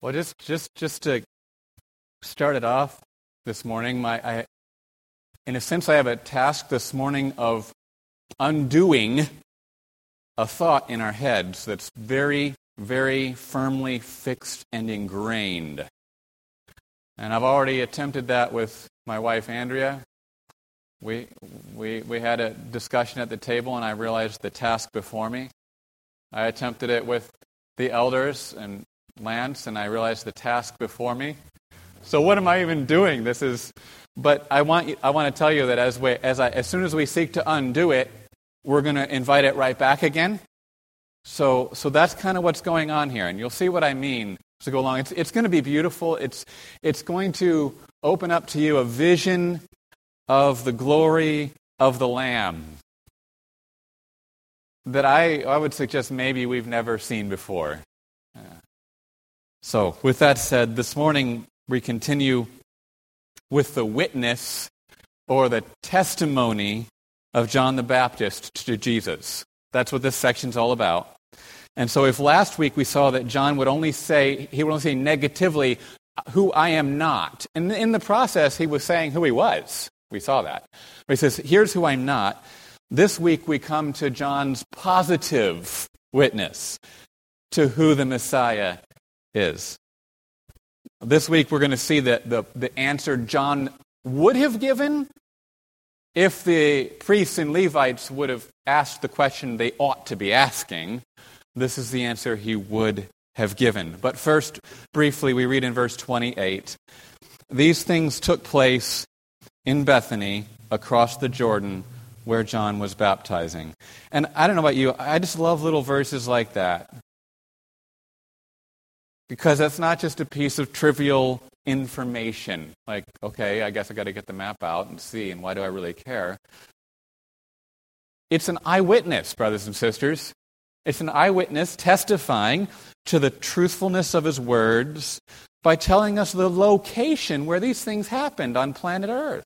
Well, just to start it off this morning, in a sense, I have a task this morning of undoing a thought in our heads that's very, very firmly fixed and ingrained. And I've already attempted that with my wife, Andrea. We had a discussion at the table, and I realized the task before me. I attempted it with the elders and Lance, and I realized the task before me. So what am I even doing? But I want to tell you that as soon as we seek to undo it, we're going to invite it right back again. So that's kind of what's going on here, and you'll see what I mean as we go along. It's going to be beautiful. It's going to open up to you a vision of the glory of the Lamb that I would suggest maybe we've never seen before. So, with that said, this morning we continue with the witness or the testimony of John the Baptist to Jesus. That's what this section's all about. And so if last week we saw that John would only say negatively, who I am not. And in the process, he was saying who he was. We saw that. But he says, here's who I'm not. This week we come to John's positive witness to who the Messiah is. This week we're going to see that the answer John would have given if the priests and Levites would have asked the question they ought to be asking. This is the answer he would have given. But first, briefly, we read in verse 28, these things took place in Bethany across the Jordan where John was baptizing. And I don't know about you, I just love little verses like that. Because that's not just a piece of trivial information. Like, okay, I guess I got to get the map out and see, and why do I really care? It's an eyewitness, brothers and sisters. It's an eyewitness testifying to the truthfulness of his words by telling us the location where these things happened on planet Earth.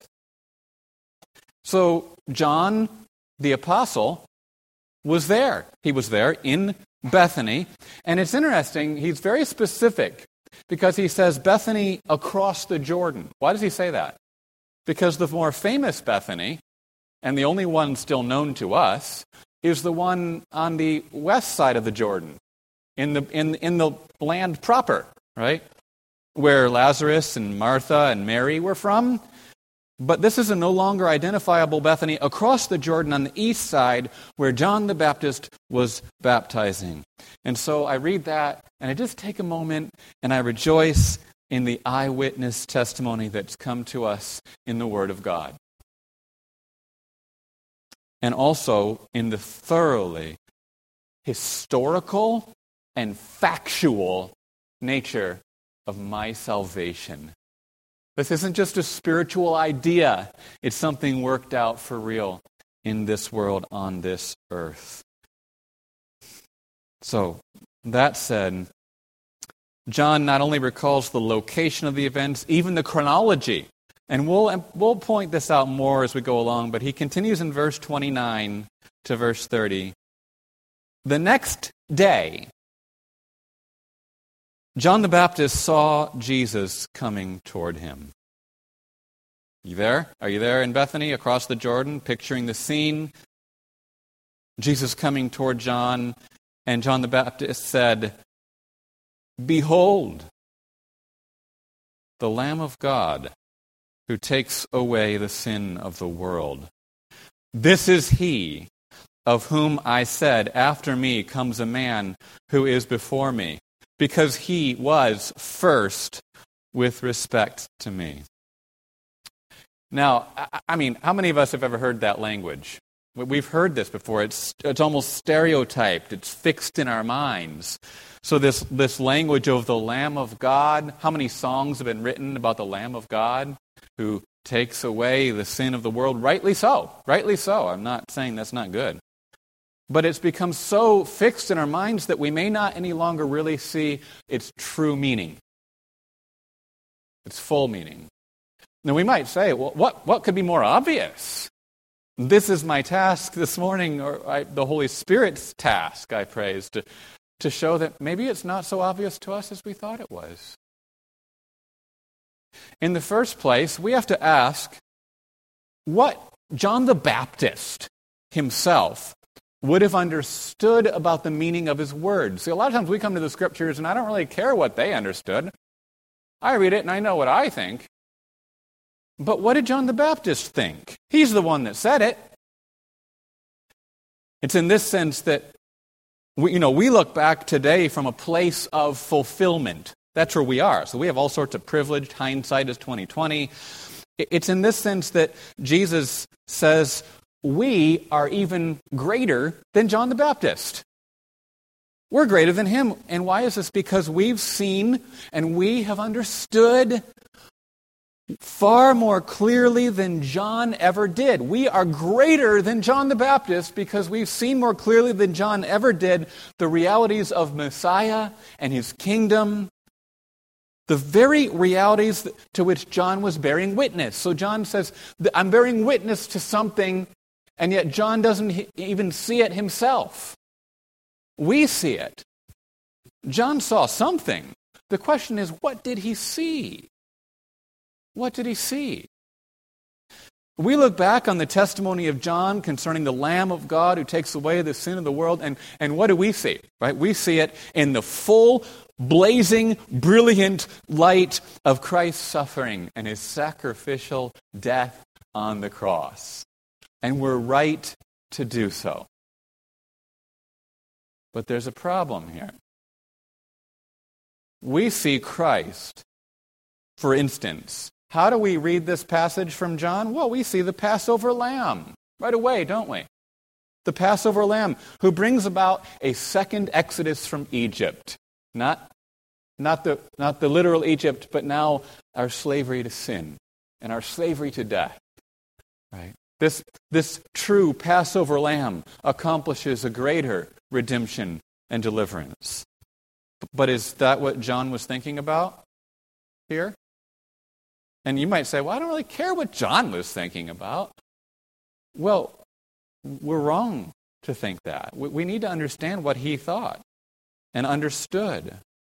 So, John, the apostle, was there. He was there in Bethany. And it's interesting, he's very specific because he says Bethany across the Jordan. Why does he say that? Because the more famous Bethany, and the only one still known to us, is the one on the west side of the Jordan, in the land proper, right? Where Lazarus and Martha and Mary were from. But this is a no longer identifiable Bethany across the Jordan on the east side where John the Baptist was baptizing. And so I read that, and I just take a moment, and I rejoice in the eyewitness testimony that's come to us in the Word of God. And also in the thoroughly historical and factual nature of my salvation. This isn't just a spiritual idea. It's something worked out for real in this world, on this earth. So, that said, John not only recalls the location of the events, even the chronology. And we'll point this out more as we go along, but he continues in verse 29 to verse 30. The next day, John the Baptist saw Jesus coming toward him. You there? Are you there in Bethany, across the Jordan, picturing the scene? Jesus coming toward John, and John the Baptist said, "Behold, the Lamb of God who takes away the sin of the world. This is he of whom I said, after me comes a man who is before me, because he was first with respect to me." Now, I mean, how many of us have ever heard that language? We've heard this before. It's almost stereotyped. It's fixed in our minds. So this language of the Lamb of God, how many songs have been written about the Lamb of God who takes away the sin of the world? Rightly so. Rightly so. I'm not saying that's not good. But it's become so fixed in our minds that we may not any longer really see its true meaning, its full meaning. Now we might say, well, what could be more obvious? This is my task this morning, or the Holy Spirit's task, I pray, is to to show that maybe it's not so obvious to us as we thought it was. In the first place, we have to ask what John the Baptist himself would have understood about the meaning of his words. See, a lot of times we come to the Scriptures and I don't really care what they understood. I read it and I know what I think. But what did John the Baptist think? He's the one that said it. It's in this sense that we look back today from a place of fulfillment. That's where we are. So we have all sorts of privilege. Hindsight is 20/20. It's in this sense that Jesus says we are even greater than John the Baptist. We're greater than him. And why is this? Because we've seen and we have understood far more clearly than John ever did. We are greater than John the Baptist because we've seen more clearly than John ever did the realities of Messiah and his kingdom, the very realities to which John was bearing witness. So John says, I'm bearing witness to something, and yet John doesn't even see it himself. We see it. John saw something. The question is, what did he see? What did he see? We look back on the testimony of John concerning the Lamb of God who takes away the sin of the world, and what do we see? Right? We see it in the full, blazing, brilliant light of Christ's suffering and his sacrificial death on the cross. And we're right to do so. But there's a problem here. We see Christ, for instance. How do we read this passage from John? Well, we see the Passover lamb right away, don't we? The Passover lamb who brings about a second exodus from Egypt. Not the literal Egypt, but now our slavery to sin and our slavery to death. Right? This true Passover lamb accomplishes a greater redemption and deliverance. But is that what John was thinking about here? And you might say, well, I don't really care what John was thinking about. Well, we're wrong to think that. We need to understand what he thought and understood.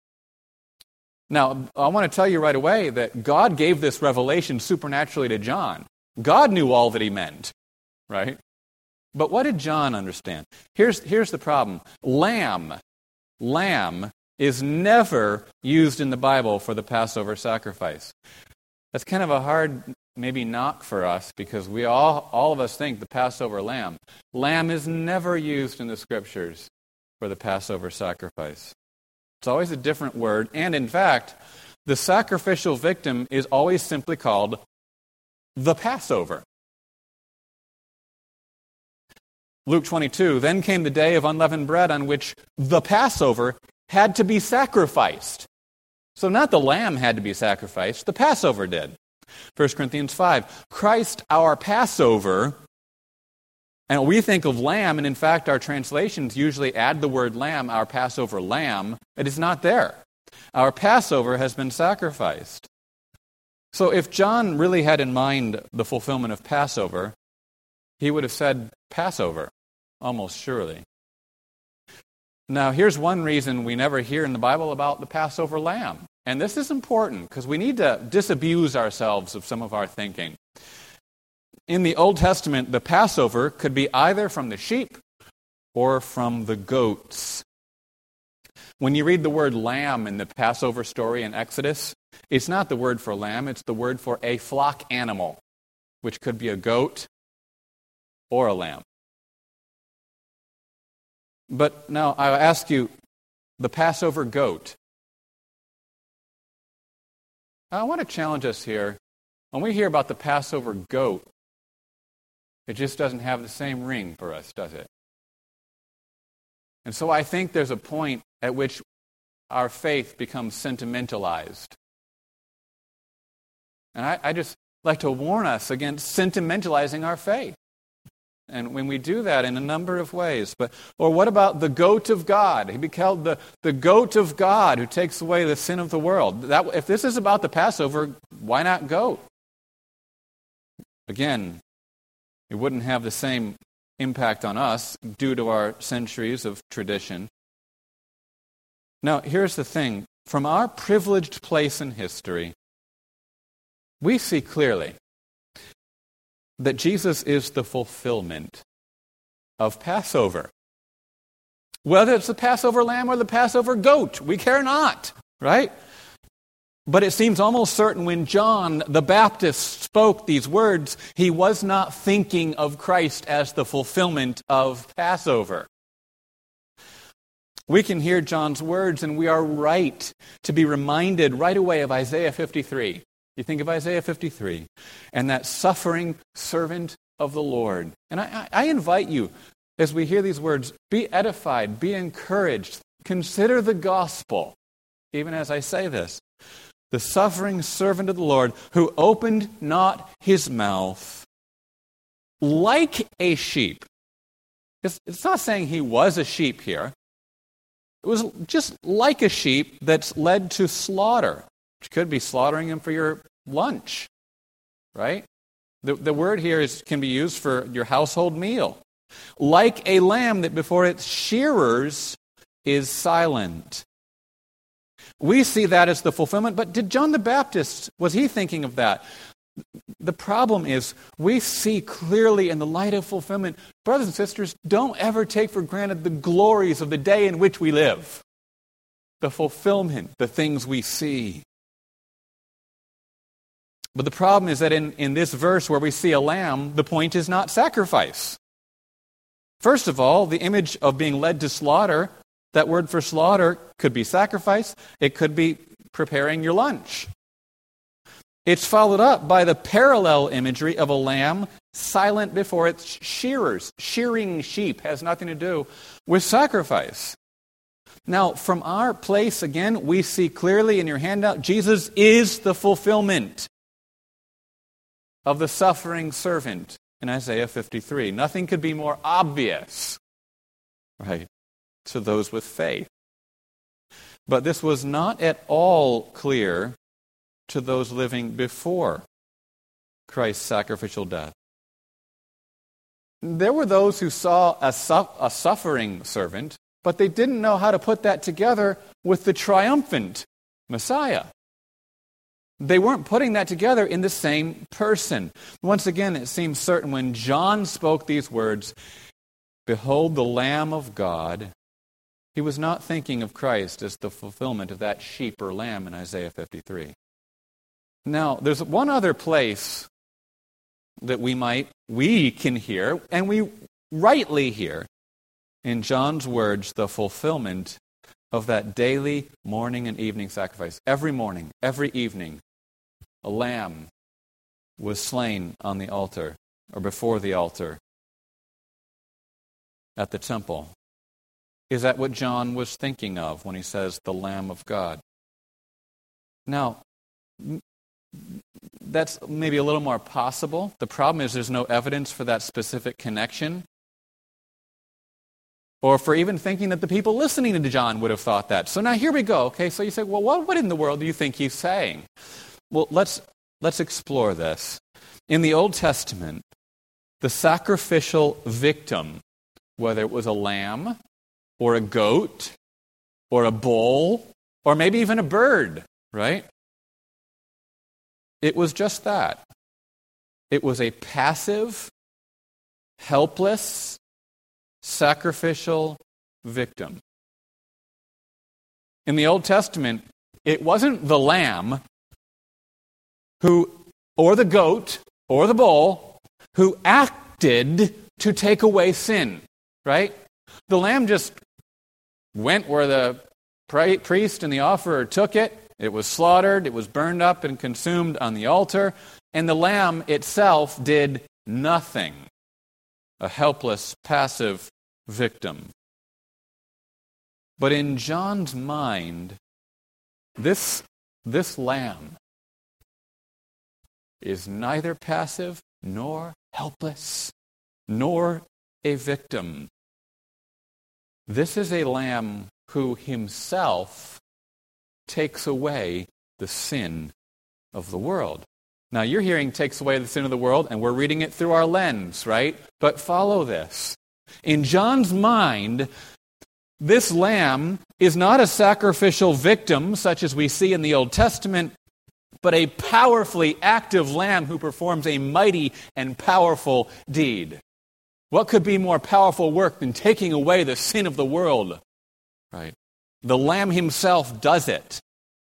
Now, I want to tell you right away that God gave this revelation supernaturally to John. God knew all that he meant, right? But what did John understand? Here's the problem. Lamb is never used in the Bible for the Passover sacrifice. That's kind of a hard, maybe, knock for us because we all of us think the Passover lamb. Lamb is never used in the Scriptures for the Passover sacrifice. It's always a different word. And in fact, the sacrificial victim is always simply called the Passover. Luke 22, then came the day of unleavened bread on which the Passover had to be sacrificed. So not the lamb had to be sacrificed, the Passover did. 1 Corinthians 5, Christ our Passover, and we think of lamb, and in fact our translations usually add the word lamb, our Passover lamb. It is not there. Our Passover has been sacrificed. So if John really had in mind the fulfillment of Passover, he would have said Passover, almost surely. Now, here's one reason we never hear in the Bible about the Passover lamb. And this is important because we need to disabuse ourselves of some of our thinking. In the Old Testament, the Passover could be either from the sheep or from the goats. When you read the word lamb in the Passover story in Exodus, it's not the word for lamb, it's the word for a flock animal, which could be a goat or a lamb. But now I'll ask you, the Passover goat. I want to challenge us here. When we hear about the Passover goat, it just doesn't have the same ring for us, does it? And so I think there's a point at which our faith becomes sentimentalized. And I just like to warn us against sentimentalizing our faith. And when we do that in a number of ways. Or what about the goat of God? He be called the goat of God who takes away the sin of the world. If this is about the Passover, why not goat? Again, it wouldn't have the same impact on us due to our centuries of tradition. Now, here's the thing. From our privileged place in history, we see clearly that Jesus is the fulfillment of Passover. Whether it's the Passover lamb or the Passover goat, we care not, right? But it seems almost certain when John the Baptist spoke these words, he was not thinking of Christ as the fulfillment of Passover. We can hear John's words, and we are right to be reminded right away of Isaiah 53. You think of Isaiah 53 and that suffering servant of the Lord. And I invite you, as we hear these words, be edified, be encouraged, consider the gospel, even as I say this. The suffering servant of the Lord, who opened not his mouth, like a sheep. It's not saying he was a sheep here. It was just like a sheep that's led to slaughter. Which could be slaughtering him for your lunch, right? The word here can be used for your household meal. Like a lamb that before its shearers is silent. We see that as the fulfillment, but did John the Baptist, was he thinking of that? The problem is, we see clearly in the light of fulfillment, brothers and sisters, don't ever take for granted the glories of the day in which we live. The fulfillment, the things we see. But the problem is that in this verse where we see a lamb, the point is not sacrifice. First of all, the image of being led to slaughter, that word for slaughter could be sacrifice, it could be preparing your lunch. It's followed up by the parallel imagery of a lamb silent before its shearers. Shearing sheep has nothing to do with sacrifice. Now, from our place, again, we see clearly in your handout, Jesus is the fulfillment of the suffering servant in Isaiah 53. Nothing could be more obvious, right, to those with faith. But this was not at all clear to those living before Christ's sacrificial death. There were those who saw a suffering servant, but they didn't know how to put that together with the triumphant Messiah. They weren't putting that together in the same person. Once again, it seems certain when John spoke these words, "Behold the Lamb of God," he was not thinking of Christ as the fulfillment of that sheep or lamb in Isaiah 53. Now, there's one other place that we can hear, and we rightly hear, in John's words, the fulfillment of that daily morning and evening sacrifice. Every morning, every evening, a lamb was slain on the altar, or before the altar, at the temple. Is that what John was thinking of when he says the Lamb of God? Now, that's maybe a little more possible. The problem is there's no evidence for that specific connection. Or for even thinking that the people listening to John would have thought that. So now here we go. Okay, so you say, well, what in the world do you think he's saying? Well, let's explore this. In the Old Testament, the sacrificial victim, whether it was a lamb or a goat or a bull or maybe even a bird, right? It was just that. It was a passive, helpless, sacrificial victim. In the Old Testament, it wasn't the lamb or the goat, or the bull, who acted to take away sin, right? The lamb just went where the priest and the offerer took it. It was slaughtered, it was burned up and consumed on the altar, and the lamb itself did nothing. A helpless, passive victim. But in John's mind, this lamb is neither passive nor helpless, nor a victim. This is a lamb who himself takes away the sin of the world. Now you're hearing takes away the sin of the world, and we're reading it through our lens, right? But follow this. In John's mind, This lamb is not a sacrificial victim such as we see in the Old Testament, but a powerfully active lamb who performs a mighty and powerful deed. What could be more powerful work than taking away the sin of the world? Right? The Lamb himself does it.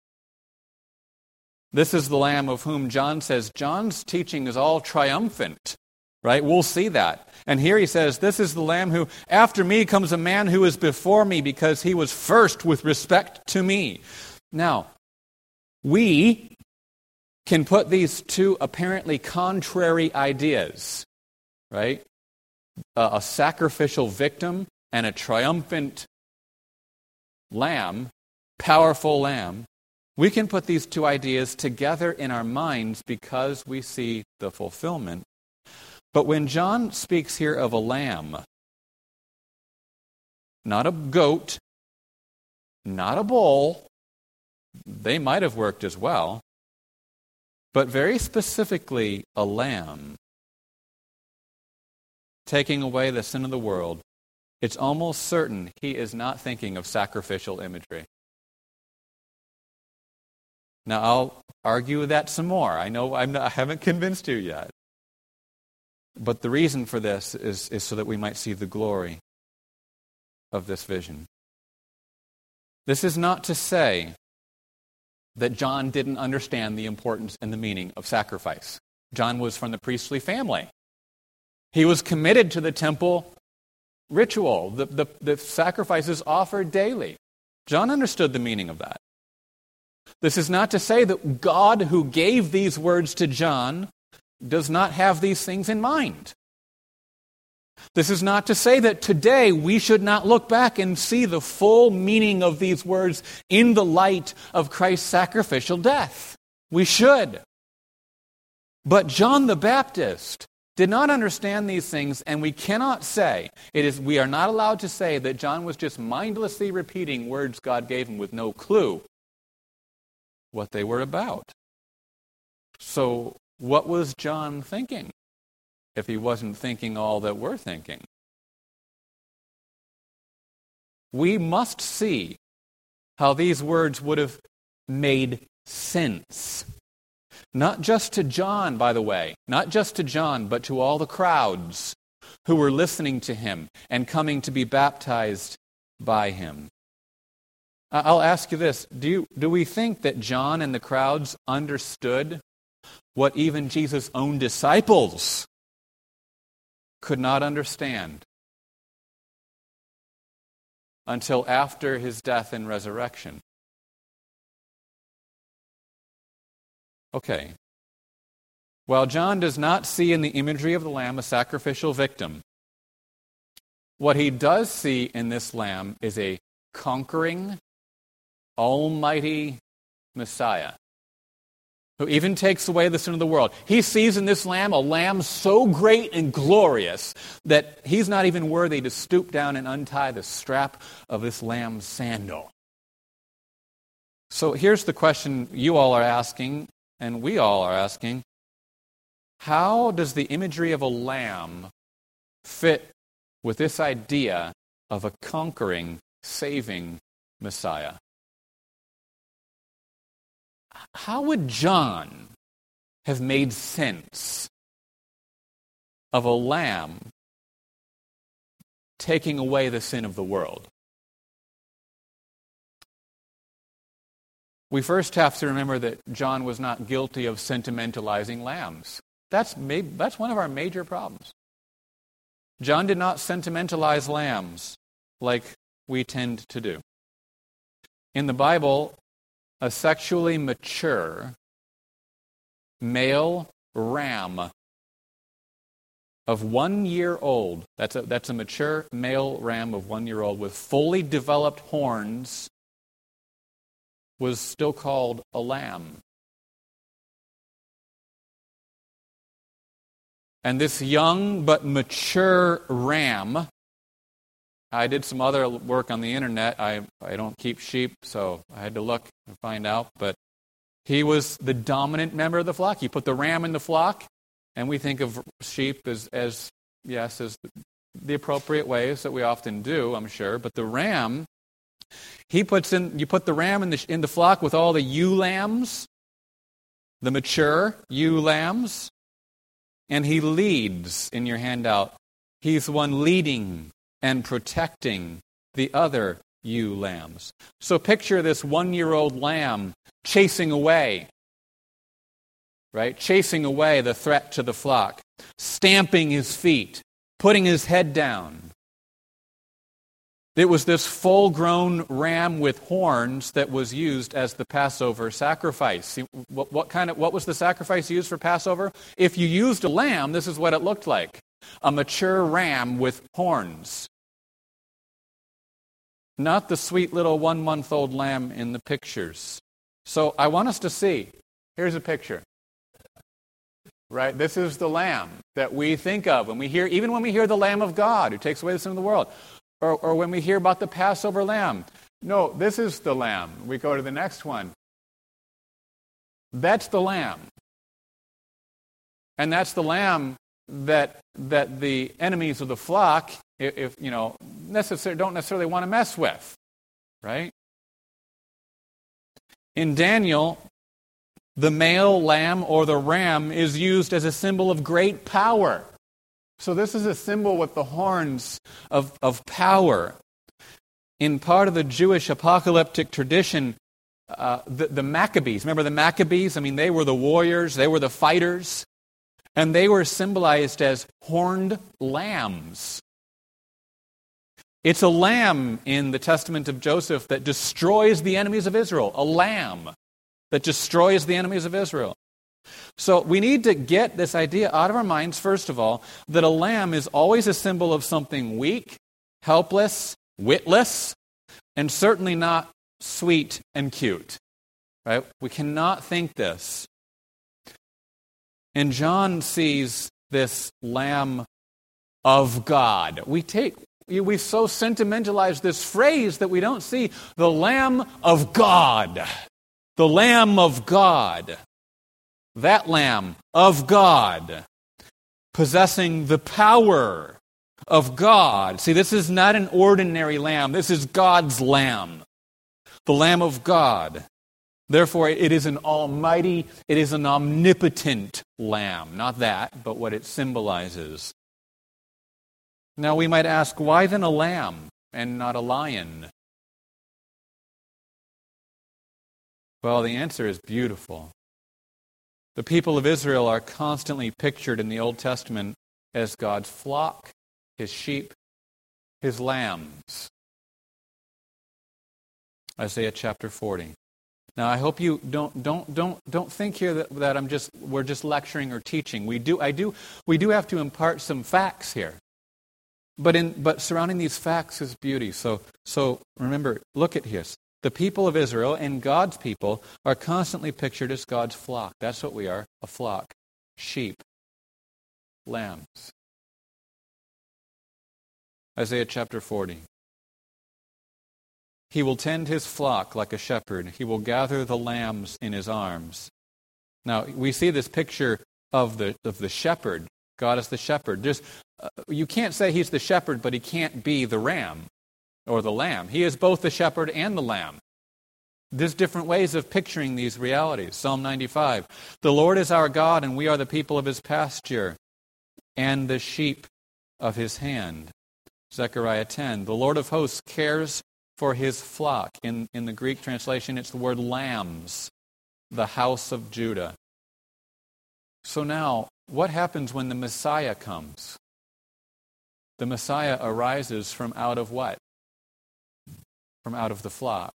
This is the Lamb of whom John says, John's teaching is all triumphant. Right? We'll see that. And here he says, this is the Lamb who, after me comes a man who is before me because he was first with respect to me. Now, we can put these two apparently contrary ideas, right? A sacrificial victim and a triumphant lamb, powerful lamb. We can put these two ideas together in our minds because we see the fulfillment. But when John speaks here of a lamb, not a goat, not a bull, they might have worked as well, but very specifically a lamb, taking away the sin of the world, it's almost certain he is not thinking of sacrificial imagery. Now, I'll argue that some more. I know I haven't convinced you yet. But the reason for this is so that we might see the glory of this vision. This is not to say that John didn't understand the importance and the meaning of sacrifice. John was from the priestly family. He was committed to the temple ritual, the sacrifices offered daily. John understood the meaning of that. This is not to say that God, who gave these words to John, does not have these things in mind. This is not to say that today we should not look back and see the full meaning of these words in the light of Christ's sacrificial death. We should. But John the Baptist did not understand these things, and we cannot say, we are not allowed to say that John was just mindlessly repeating words God gave him with no clue what they were about. So, what was John thinking if he wasn't thinking all that we're thinking? We must see how these words would have made sense. Not just to John, by the way, not just to John, but to all the crowds who were listening to him and coming to be baptized by him. I'll ask you this. Do we think that John and the crowds understood what even Jesus' own disciples could not understand until after his death and resurrection? Okay. While John does not see in the imagery of the lamb a sacrificial victim, what he does see in this lamb is a conquering, almighty Messiah who even takes away the sin of the world. He sees in this lamb a lamb so great and glorious that he's not even worthy to stoop down and untie the strap of this lamb's sandal. So here's the question you all are asking, and we all are asking. How does the imagery of a lamb fit with this idea of a conquering, saving Messiah? How would John have made sense of a lamb taking away the sin of the world? We first have to remember that John was not guilty of sentimentalizing lambs. That's one of our major problems. John did not sentimentalize lambs like we tend to do. In the Bible, a sexually mature male ram of 1 year old, that's a mature male ram of 1 year old with fully developed horns, was still called a lamb. And this young but mature ram, I did some other work on the internet. I don't keep sheep, so I had to look and find out. But he was the dominant member of the flock. You put the ram in the flock, and we think of sheep as the appropriate ways that we often do, I'm sure. But the ram, you put the ram in the flock with all the ewe lambs, the mature ewe lambs, and he leads in your handout. He's the one leading and protecting the other ewe lambs. So picture this 1-year-old lamb chasing away, right? Chasing away the threat to the flock, stamping his feet, putting his head down. It was this full-grown ram with horns that was used as the Passover sacrifice. See, what was the sacrifice used for Passover? If you used a lamb, this is what it looked like. A mature ram with horns. Not the sweet little 1-month-old lamb in the pictures. So I want us to see. Here's a picture. Right? This is the lamb that we think of when we hear, even when we hear the Lamb of God who takes away the sin of the world. Or when we hear about the Passover lamb. No, this is the lamb. We go to the next one. That's the lamb. And that's the lamb that the enemies of the flock, if don't necessarily want to mess with. Right? In Daniel, the male lamb or the ram is used as a symbol of great power. So this is a symbol with the horns of power. In part of the Jewish apocalyptic tradition, the Maccabees, remember the Maccabees? I mean, they were the warriors, they were the fighters, and they were symbolized as horned lambs. It's a lamb in the Testament of Joseph that destroys the enemies of Israel, a lamb that destroys the enemies of Israel. So we need to get this idea out of our minds, first of all, that a lamb is always a symbol of something weak, helpless, witless, and certainly not sweet and cute. Right? We cannot think this. And John sees this Lamb of God. We've so sentimentalized this phrase that we don't see the Lamb of God. The Lamb of God. That Lamb of God, possessing the power of God. See, this is not an ordinary lamb. This is God's lamb, the Lamb of God. Therefore, it is an almighty, it is an omnipotent lamb. Not that, but what it symbolizes. Now, we might ask, why then a lamb and not a lion? Well, the answer is beautiful. The people of Israel are constantly pictured in the Old Testament as God's flock, His sheep, His lambs. Isaiah chapter 40. Now, I hope you don't think here that we're just lecturing or teaching. We do have to impart some facts here. But surrounding these facts is beauty. So remember, look at this. The people of Israel and God's people are constantly pictured as God's flock. That's what we are, a flock. Sheep. Lambs. Isaiah chapter 40. He will tend his flock like a shepherd. He will gather the lambs in his arms. Now, we see this picture of the shepherd. God is the shepherd. You can't say he's the shepherd, but he can't be the ram. Or the lamb. He is both the shepherd and the lamb. There's different ways of picturing these realities. Psalm 95. The Lord is our God, and we are the people of His pasture, and the sheep of His hand. Zechariah 10. The Lord of hosts cares for His flock. In the Greek translation, it's the word lambs, the house of Judah. So now, what happens when the Messiah comes? The Messiah arises from out of what? From out of the flock.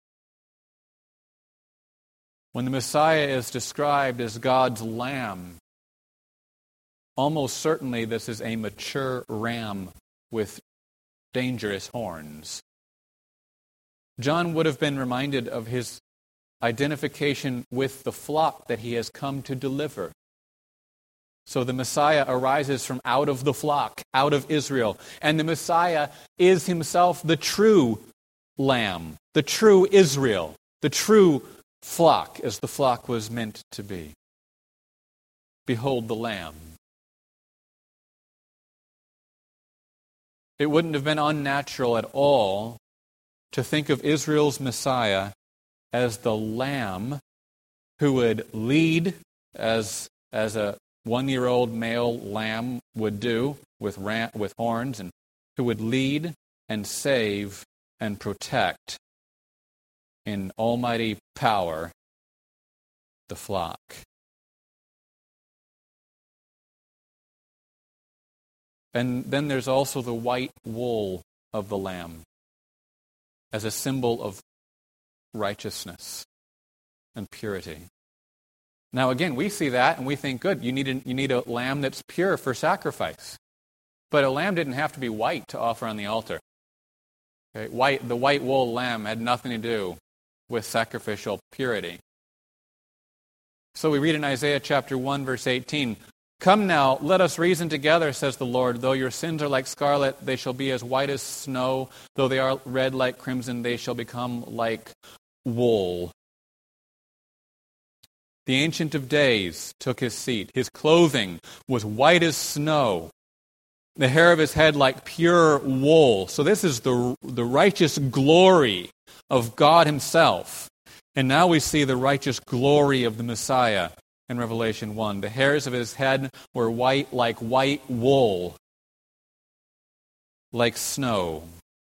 When the Messiah is described as God's lamb, almost certainly this is a mature ram with dangerous horns. John would have been reminded of his identification with the flock that he has come to deliver. So the Messiah arises from out of the flock, out of Israel, and the Messiah is himself the true lamb, the true Israel, the true flock, as the flock was meant to be. Behold the Lamb. it wouldn't have been unnatural at all to think of Israel's Messiah as the lamb who would lead as a one-year-old male lamb would do with horns, and who would lead and save and protect in almighty power the flock. And then there's also the white wool of the lamb as a symbol of righteousness and purity. Now again, we see that and we think, good, you need a lamb that's pure for sacrifice. But a lamb didn't have to be white to offer on the altar. Okay? The white wool lamb had nothing to do with sacrificial purity. So we read in Isaiah chapter 1, verse 18, "Come now, let us reason together, says the Lord. Though your sins are like scarlet, they shall be as white as snow. Though they are red like crimson, they shall become like wool." The Ancient of Days took his seat. His clothing was white as snow. The hair of his head like pure wool. So this is the righteous glory of God himself. And now we see the righteous glory of the Messiah in Revelation 1. The hairs of his head were white like white wool, like snow.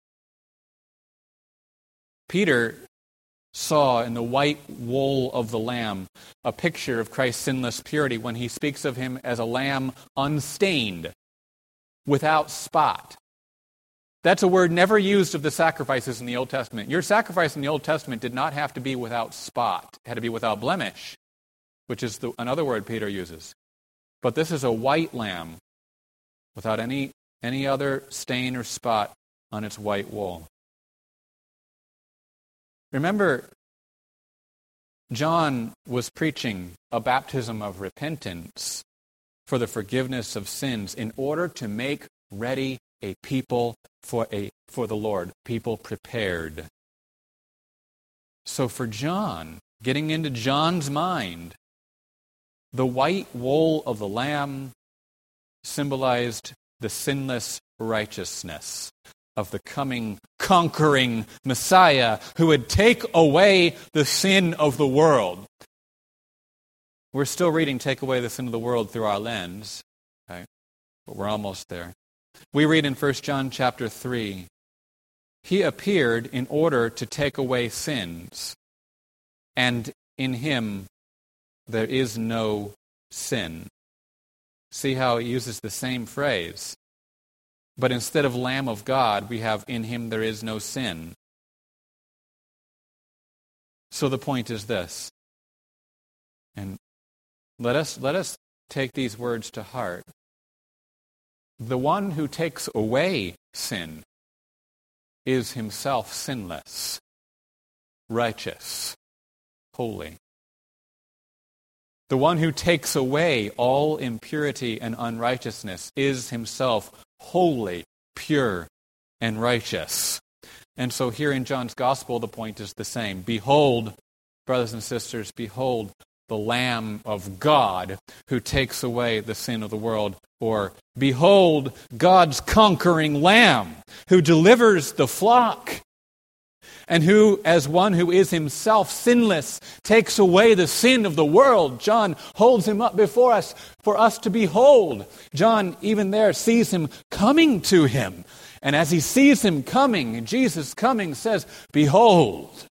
Peter saw in the white wool of the lamb a picture of Christ's sinless purity when he speaks of him as a lamb unstained, without spot. That's a word never used of the sacrifices in the Old Testament. Your sacrifice in the Old Testament did not have to be without spot. It had to be without blemish, which is another word Peter uses. But this is a white lamb without any other stain or spot on its white wool. Remember, John was preaching a baptism of repentance for the forgiveness of sins in order to make ready a people for the Lord, people prepared. So for John, getting into John's mind, the white wool of the lamb symbolized the sinless righteousness of the coming conquering Messiah who would take away the sin of the world. We're still reading Take Away the Sin of the World through our lens, okay? But we're almost there. We read in 1 John chapter 3, "He appeared in order to take away sins, and in him there is no sin." See how he uses the same phrase. But instead of Lamb of God, we have "in him there is no sin." So the point is this, and let us take these words to heart. The one who takes away sin is himself sinless, righteous, holy. The one who takes away all impurity and unrighteousness is himself holy, pure, and righteous. And so here in John's Gospel, the point is the same. Behold, brothers and sisters, behold the Lamb of God who takes away the sin of the world. Or, behold God's conquering Lamb who delivers the flock, and who, as one who is himself sinless, takes away the sin of the world. John holds him up before us for us to behold. John, even there, sees him coming to him. And as he sees him coming, Jesus coming, says, "Behold."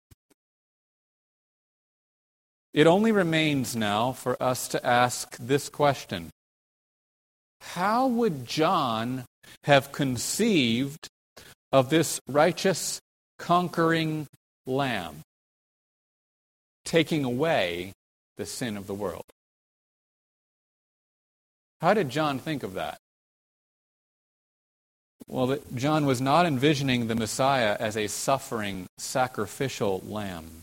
It only remains now for us to ask this question. How would John have conceived of this righteous, conquering Lamb taking away the sin of the world? How did John think of that? Well, John was not envisioning the Messiah as a suffering, sacrificial lamb.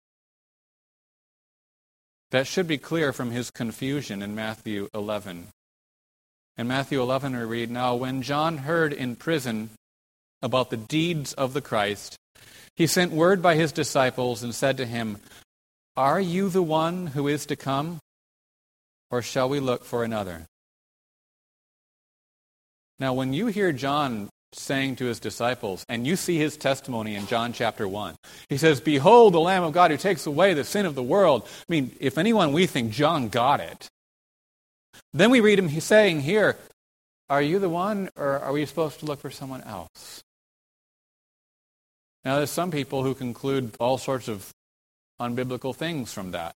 That should be clear from his confusion in Matthew 11. In Matthew 11 we read, "Now when John heard in prison about the deeds of the Christ, he sent word by his disciples and said to him, 'Are you the one who is to come, or shall we look for another?'" Now when you hear John saying to his disciples, and you see his testimony in John chapter 1. He says, "Behold the Lamb of God who takes away the sin of the world." I mean, if anyone, we think John got it. Then we read him saying here, "Are you the one, or are we supposed to look for someone else?" Now, there's some people who conclude all sorts of unbiblical things from that.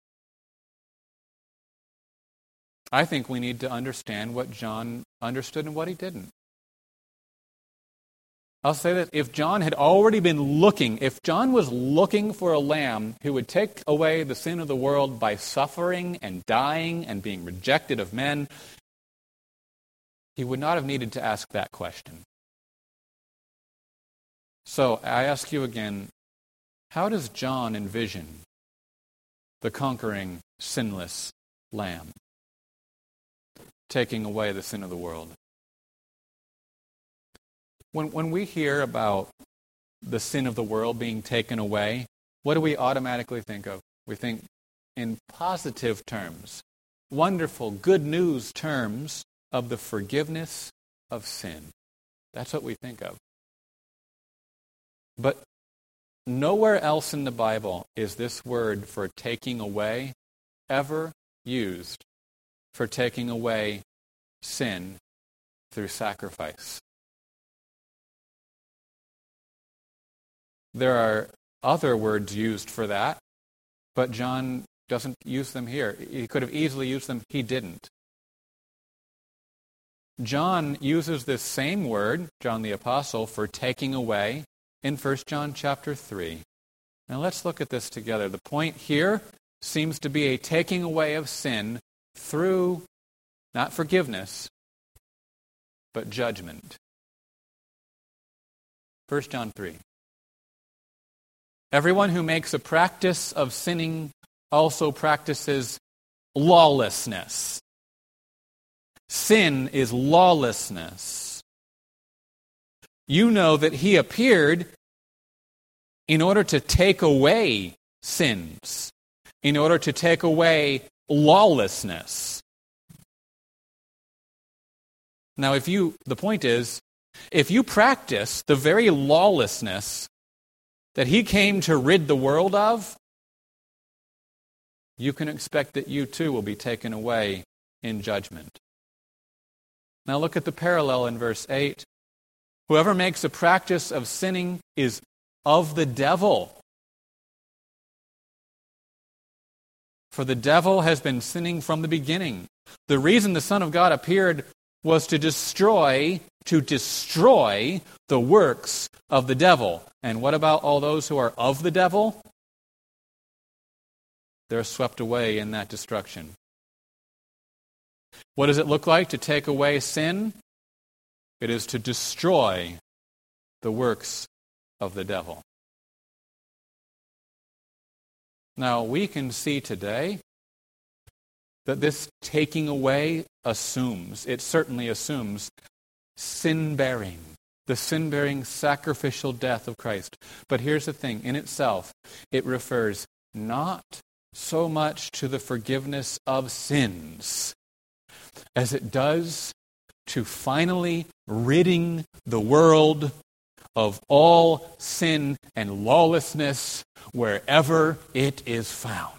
I think we need to understand what John understood and what he didn't. I'll say that if John had already been looking, if John was looking for a lamb who would take away the sin of the world by suffering and dying and being rejected of men, he would not have needed to ask that question. So I ask you again, how does John envision the conquering, sinless lamb taking away the sin of the world? When we hear about the sin of the world being taken away, what do we automatically think of? We think in positive terms, wonderful, good news terms of the forgiveness of sin. That's what we think of. But nowhere else in the Bible is this word for taking away ever used for taking away sin through sacrifice. There are other words used for that, but John doesn't use them here. He could have easily used them. He didn't. John uses this same word, John the Apostle, for taking away in 1 John chapter 3. Now let's look at this together. The point here seems to be a taking away of sin through not forgiveness, but judgment. 1 John 3. Everyone who makes a practice of sinning also practices lawlessness. Sin is lawlessness. You know that he appeared in order to take away sins, in order to take away lawlessness. Now, the point is, if you practice the very lawlessness that he came to rid the world of, you can expect that you too will be taken away in judgment. Now look at the parallel in verse 8. Whoever makes a practice of sinning is of the devil. For the devil has been sinning from the beginning. The reason the Son of God appeared was to destroy the works of the devil. And what about all those who are of the devil? They're swept away in that destruction. What does it look like to take away sin? It is to destroy the works of the devil. Now, we can see today that this taking away it certainly assumes sin-bearing, the sin-bearing sacrificial death of Christ. But here's the thing, in itself, it refers not so much to the forgiveness of sins as it does to finally ridding the world of all sin and lawlessness wherever it is found.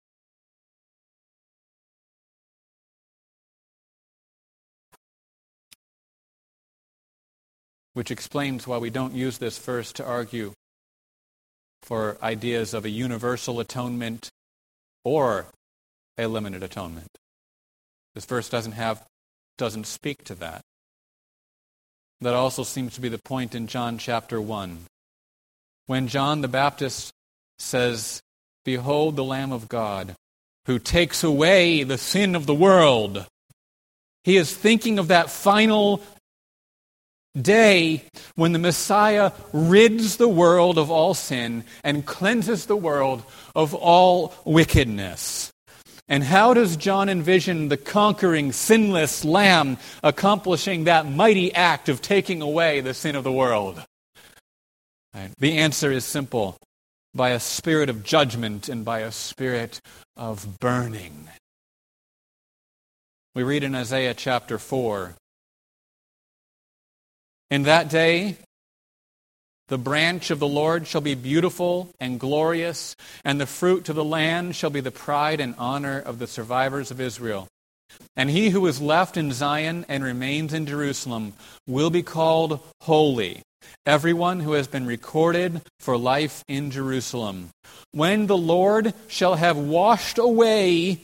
Which explains why we don't use this verse to argue for ideas of a universal atonement or a limited atonement. This verse doesn't speak to that. That also seems to be the point in John chapter 1. When John the Baptist says, "Behold the Lamb of God, who takes away the sin of the world," he is thinking of that final day when the Messiah rids the world of all sin and cleanses the world of all wickedness. And how does John envision the conquering, sinless Lamb accomplishing that mighty act of taking away the sin of the world? The answer is simple: by a spirit of judgment and by a spirit of burning. We read in Isaiah chapter 4, In that day, the branch of the Lord shall be beautiful and glorious, and the fruit of the land shall be the pride and honor of the survivors of Israel. And he who is left in Zion and remains in Jerusalem will be called holy, everyone who has been recorded for life in Jerusalem. When the Lord shall have washed away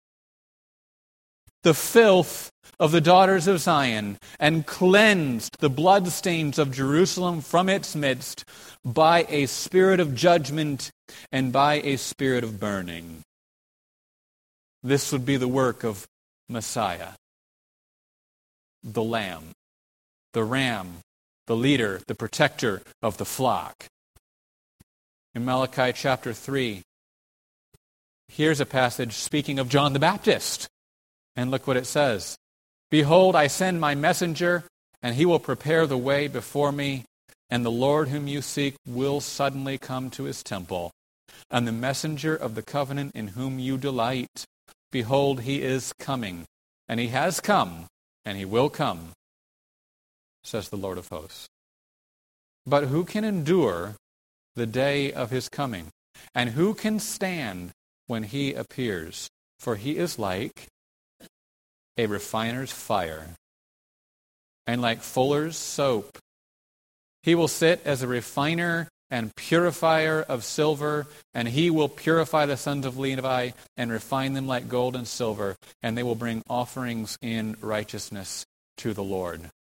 the filth of the daughters of Zion, and cleansed the bloodstains of Jerusalem from its midst by a spirit of judgment and by a spirit of burning. This would be the work of Messiah, the Lamb, the Ram, the leader, the protector of the flock. In Malachi chapter 3, here's a passage speaking of John the Baptist. And look what it says. Behold, I send my messenger, and he will prepare the way before me, and the Lord whom you seek will suddenly come to his temple. And the messenger of the covenant in whom you delight, behold, he is coming, and he has come, and he will come, says the Lord of hosts. But who can endure the day of his coming? And who can stand when he appears? For he is like a refiner's fire, and like fuller's soap. He will sit as a refiner and purifier of silver, and he will purify the sons of Levi and refine them like gold and silver, and they will bring offerings in righteousness to the Lord.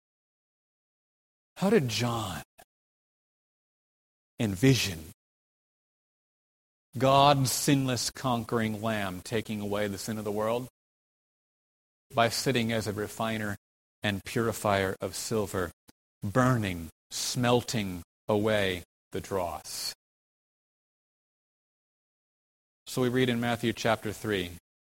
How did John envision God's sinless conquering Lamb taking away the sin of the world? By sitting as a refiner and purifier of silver, burning, smelting away the dross. So we read in Matthew chapter 3.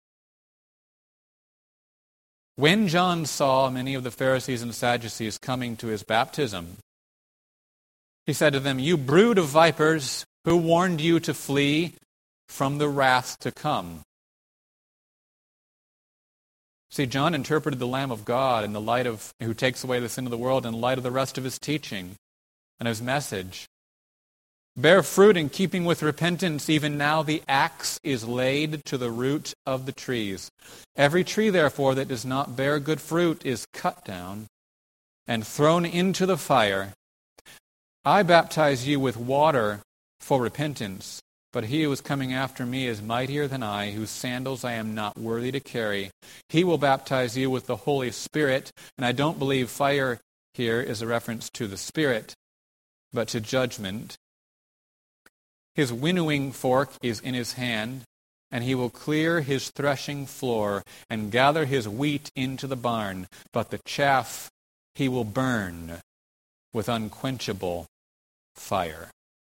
When John saw many of the Pharisees and Sadducees coming to his baptism, he said to them, "You brood of vipers, who warned you to flee from the wrath to come?" See, John interpreted the Lamb of God in the light of who takes away the sin of the world in light of the rest of his teaching and his message. Bear fruit in keeping with repentance. Even now the axe is laid to the root of the trees. Every tree, therefore, that does not bear good fruit is cut down and thrown into the fire. I baptize you with water for repentance, but he who is coming after me is mightier than I, whose sandals I am not worthy to carry. He will baptize you with the Holy Spirit, and I don't believe fire here is a reference to the Spirit, but to judgment. His winnowing fork is in his hand, and he will clear his threshing floor and gather his wheat into the barn, but the chaff he will burn with unquenchable fire.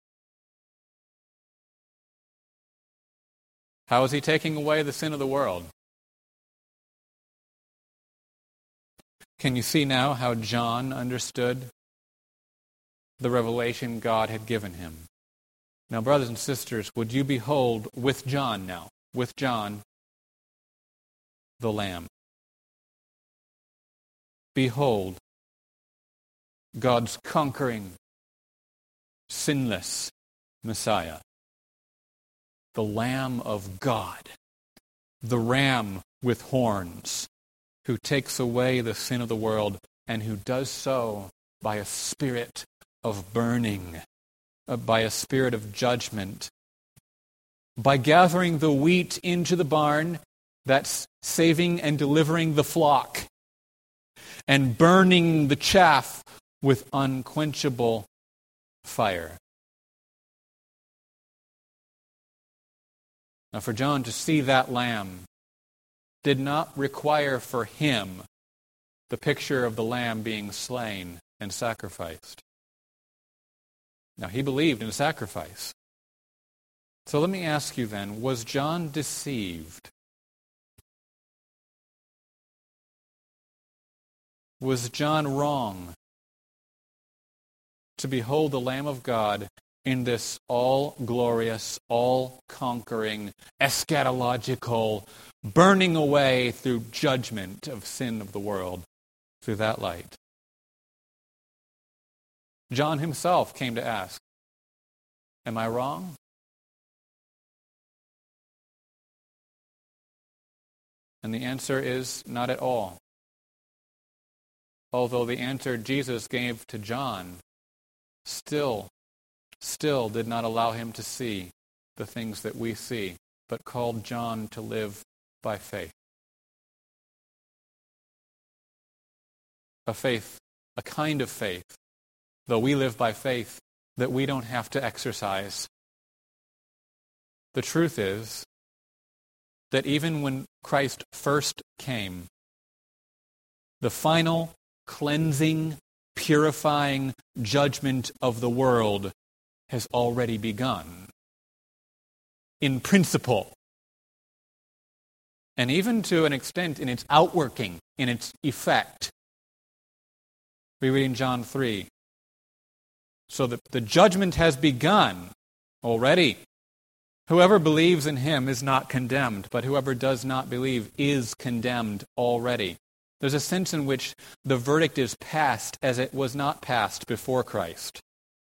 How is he taking away the sin of the world? Can you see now how John understood the revelation God had given him? Now, brothers and sisters, would you behold with John now, with John, the Lamb? Behold, God's conquering, sinless Messiah. The Lamb of God, the Ram with horns, who takes away the sin of the world, and who does so by a spirit of burning, by a spirit of judgment. By gathering the wheat into the barn, that's saving and delivering the flock, and burning the chaff with unquenchable fire. Now, for John to see that lamb did not require for him the picture of the lamb being slain and sacrificed. Now, he believed in sacrifice. So let me ask you then, was John deceived? Was John wrong to behold the Lamb of God in this all-glorious, all-conquering, eschatological, burning away through judgment of sin of the world through that light? John himself came to ask, am I wrong? And the answer is not at all. Although the answer Jesus gave to John still did not allow him to see the things that we see, but called John to live by faith. A kind of faith, though we live by faith, that we don't have to exercise. The truth is that even when Christ first came, the final cleansing, purifying judgment of the world has already begun. In principle. And even to an extent in its outworking, in its effect. We read in John 3. So the judgment has begun already. Whoever believes in him is not condemned, but whoever does not believe is condemned already. There's a sense in which the verdict is passed as it was not passed before Christ.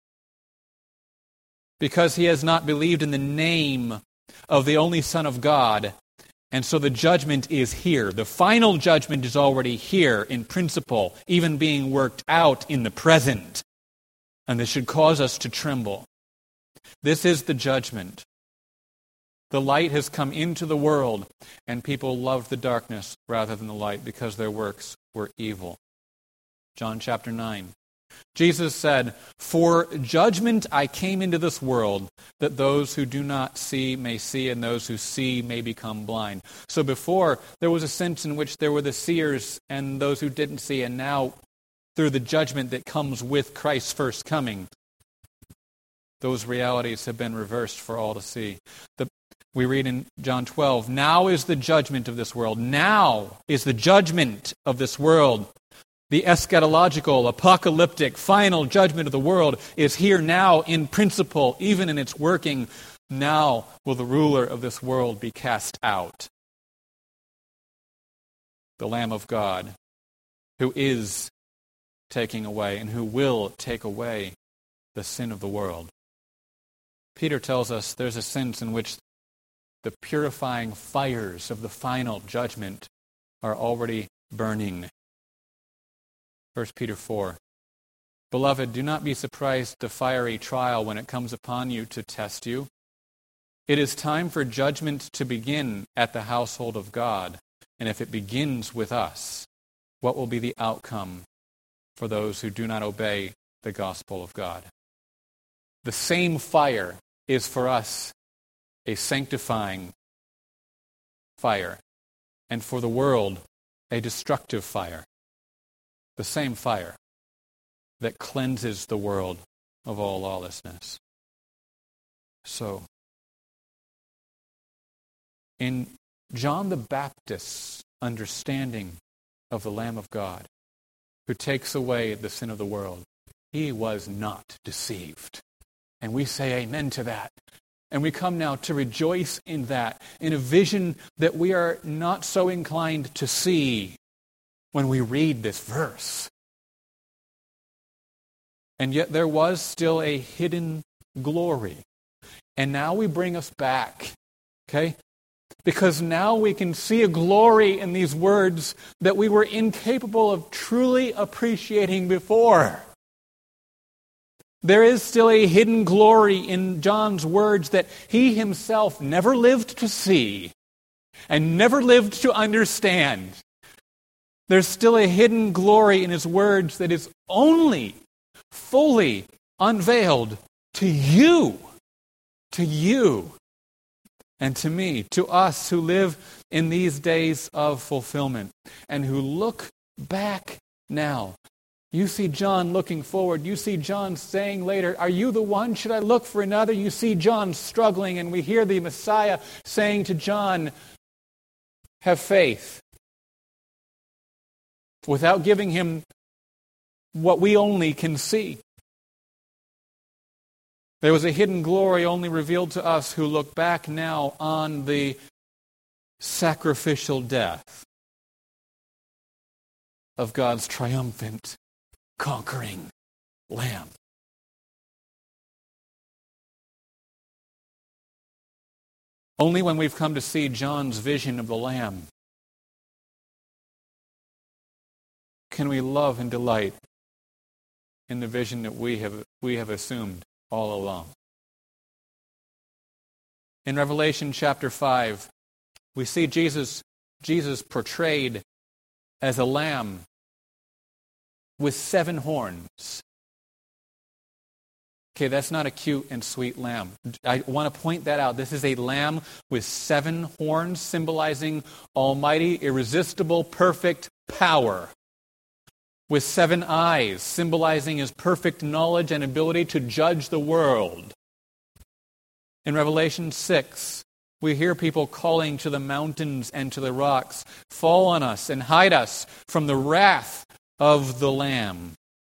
Because he has not believed in the name of the only Son of God, and so the judgment is here. The final judgment is already here in principle, even being worked out in the present. And this should cause us to tremble. This is the judgment. The light has come into the world, and people loved the darkness rather than the light because their works were evil. John chapter 9. Jesus said, "For judgment I came into this world, that those who do not see may see, and those who see may become blind." So before, there was a sense in which there were the seers and those who didn't see, and now, through the judgment that comes with Christ's first coming, those realities have been reversed for all to see. We read in John 12, "Now is the judgment of this world." Now is the judgment of this world. The eschatological, apocalyptic, final judgment of the world is here now in principle, even in its working. Now will the ruler of this world be cast out. The Lamb of God, who is taking away and who will take away the sin of the world. Peter tells us there's a sense in which the purifying fires of the final judgment are already burning. 1 Peter 4. "Beloved, do not be surprised at the fiery trial when it comes upon you to test you. It is time for judgment to begin at the household of God. And if it begins with us, what will be the outcome for those who do not obey the gospel of God?" The same fire is for us a sanctifying fire, and for the world, a destructive fire. The same fire that cleanses the world of all lawlessness. So, in John the Baptist's understanding of the Lamb of God, who takes away the sin of the world, he was not deceived. And we say amen to that. And we come now to rejoice in that, in a vision that we are not so inclined to see when we read this verse. And yet there was still a hidden glory. And now we bring us back, okay? Because now we can see a glory in these words that we were incapable of truly appreciating before. There is still a hidden glory in John's words that he himself never lived to see and never lived to understand. There's still a hidden glory in his words that is only fully unveiled to you, and to me, to us who live in these days of fulfillment and who look back now. You see John looking forward. You see John saying later, "Are you the one? Should I look for another?" You see John struggling, and we hear the Messiah saying to John, "Have faith," without giving him what we only can see. There was a hidden glory only revealed to us who look back now on the sacrificial death of God's triumphant, conquering Lamb. Only when we've come to see John's vision of the Lamb can we love and delight in the vision that we have assumed all along. In Revelation chapter 5, we see Jesus portrayed as a lamb with 7 horns. Okay, that's not a cute and sweet lamb. I want to point that out. This is a lamb with 7 horns, symbolizing almighty, irresistible, perfect power. With 7 eyes, symbolizing his perfect knowledge and ability to judge the world. In Revelation 6, we hear people calling to the mountains and to the rocks, "Fall on us and hide us from the wrath of the Lamb."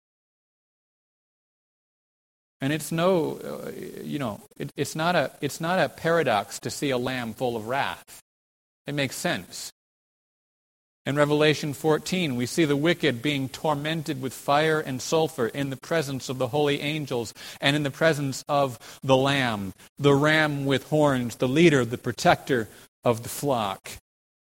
And it's it's not a paradox to see a lamb full of wrath. It makes sense. In Revelation 14, we see the wicked being tormented with fire and sulfur in the presence of the holy angels and in the presence of the Lamb, the ram with horns, the leader, the protector of the flock.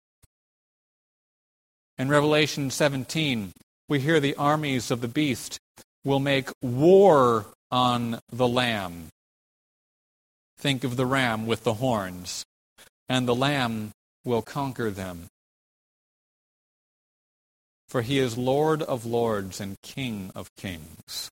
In Revelation 17, we hear the armies of the beast will make war on the Lamb. Think of the ram with the horns, and the Lamb will conquer them. For he is Lord of lords and King of kings.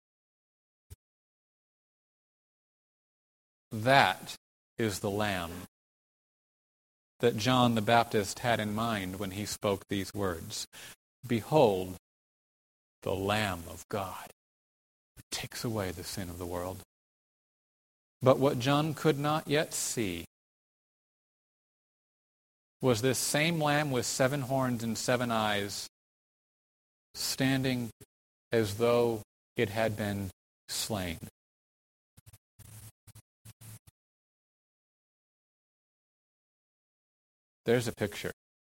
That is the Lamb that John the Baptist had in mind when he spoke these words. Behold, the Lamb of God, who takes away the sin of the world. But what John could not yet see was this same Lamb with 7 horns and 7 eyes standing as though it had been slain. There's a picture.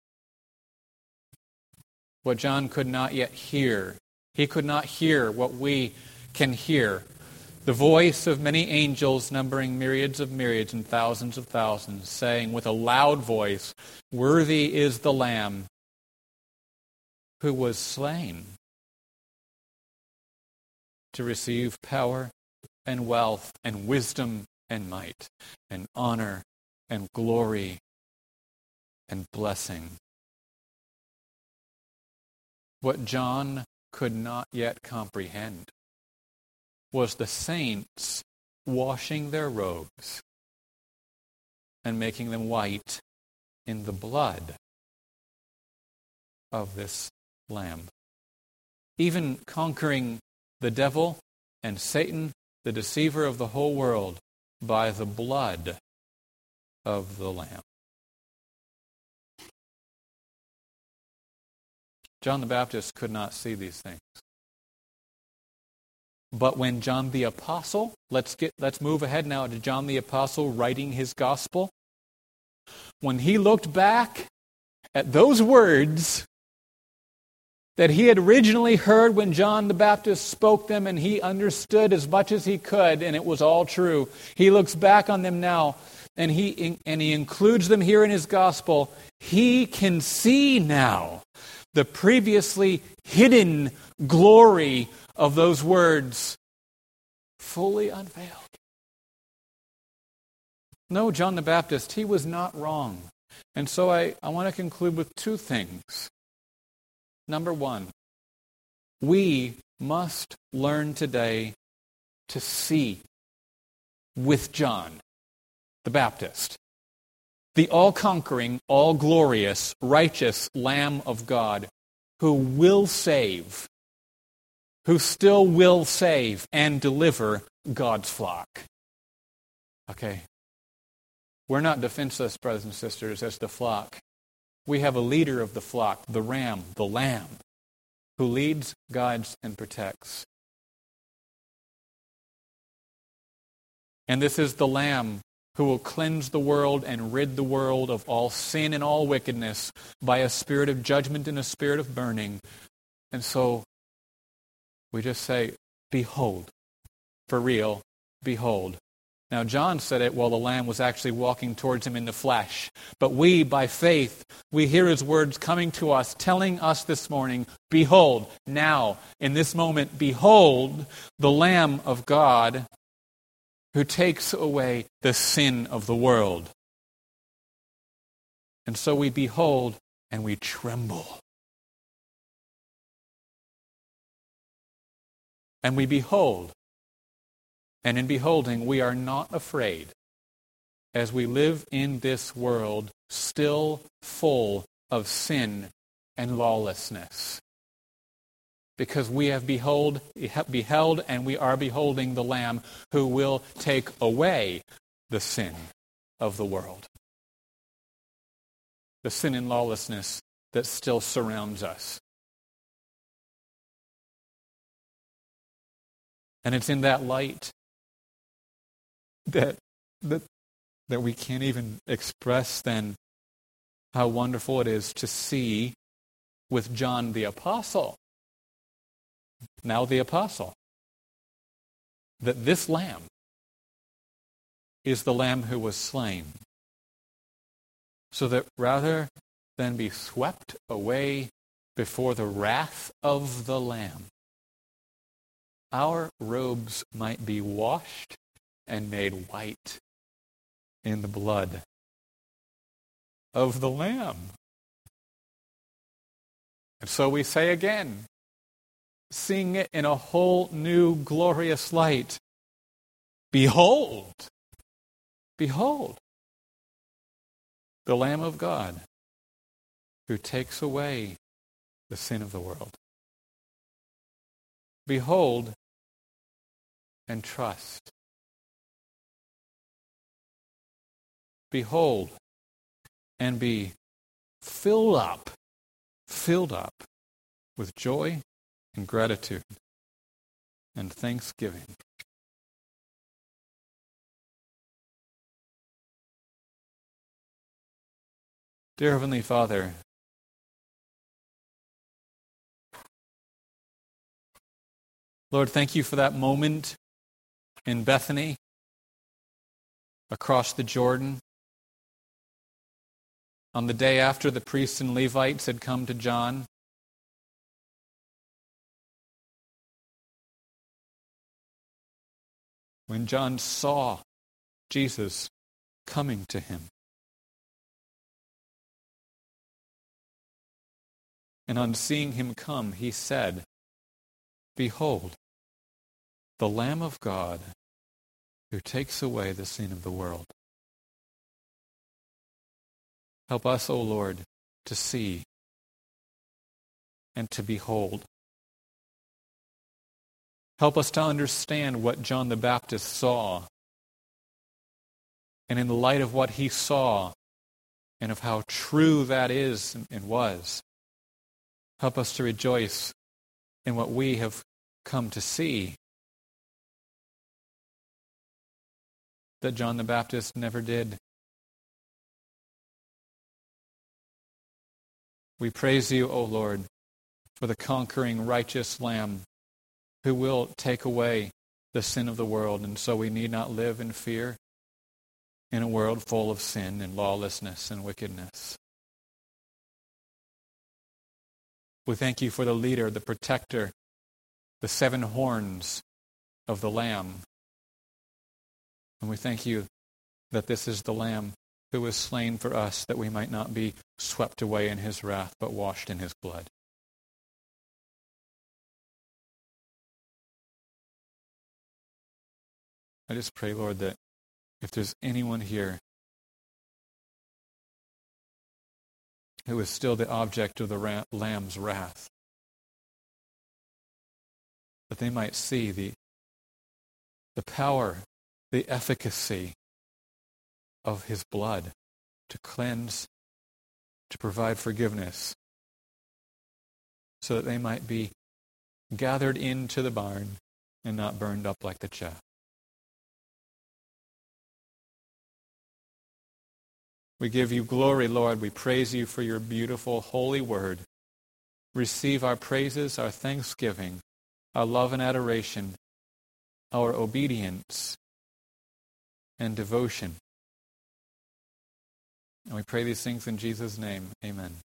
What John could not yet hear, he could not hear what we can hear. The voice of many angels, numbering myriads of myriads and thousands of thousands, saying with a loud voice, "Worthy is the Lamb who was slain to receive power and wealth and wisdom and might and honor and glory and blessing." What John could not yet comprehend was the saints washing their robes and making them white in the blood of this Lamb. Even conquering the devil and Satan, the deceiver of the whole world, by the blood of the Lamb. John the Baptist could not see these things. But when John the Apostle, let's move ahead now to John the Apostle writing his gospel. When he looked back at those words that he had originally heard when John the Baptist spoke them, and he understood as much as he could, and it was all true. He looks back on them now, and he includes them here in his gospel. He can see now the previously hidden glory of those words fully unveiled. No, John the Baptist, he was not wrong. And so I want to conclude with 2 things. Number 1, we must learn today to see with John the Baptist, the all-conquering, all-glorious, righteous Lamb of God who will save, who still will save and deliver God's flock. Okay. We're not defenseless, brothers and sisters, as the flock. We have a leader of the flock, the Ram, the Lamb, who leads, guides, and protects. And this is the Lamb who will cleanse the world and rid the world of all sin and all wickedness by a spirit of judgment and a spirit of burning. And so we just say, behold, for real, behold, Now, John said it while the Lamb was actually walking towards him in the flesh. But we, by faith, we hear his words coming to us, telling us this morning, behold, now, in this moment, behold, the Lamb of God who takes away the sin of the world. And so we behold and we tremble. And we behold. And in beholding, we are not afraid as we live in this world still full of sin and lawlessness. Because we have beheld and we are beholding the Lamb who will take away the sin of the world. The sin and lawlessness that still surrounds us. And it's in that light that we can't even express then how wonderful it is to see with John the Apostle, now the Apostle, that this Lamb is the Lamb who was slain, so that rather than be swept away before the wrath of the Lamb, our robes might be washed and made white in the blood of the Lamb. And so we say again, seeing it in a whole new glorious light, behold, behold, the Lamb of God who takes away the sin of the world. Behold and trust. Behold and be filled up with joy and gratitude and thanksgiving. Dear Heavenly Father, Lord, thank you for that moment in Bethany, across the Jordan, on the day after the priests and Levites had come to John. When John saw Jesus coming to him. And on seeing him come, he said, behold, the Lamb of God who takes away the sin of the world. Help us, O Lord, to see and to behold. Help us to understand what John the Baptist saw. And in the light of what he saw and of how true that is and was, help us to rejoice in what we have come to see that John the Baptist never did. We praise you, O Lord, for the conquering righteous Lamb who will take away the sin of the world, and so we need not live in fear in a world full of sin and lawlessness and wickedness. We thank you for the leader, the protector, the 7 horns of the Lamb. And we thank you that this is the Lamb who was slain for us, that we might not be swept away in his wrath, but washed in his blood. I just pray, Lord, that if there's anyone here who is still the object of the Lamb's wrath, that they might see the power, the efficacy of his blood to cleanse, to provide forgiveness, so that they might be gathered into the barn and not burned up like the chaff. We give you glory, Lord. We praise you for your beautiful, holy word. Receive our praises, our thanksgiving, our love and adoration, our obedience, and devotion. And we pray these things in Jesus' name. Amen.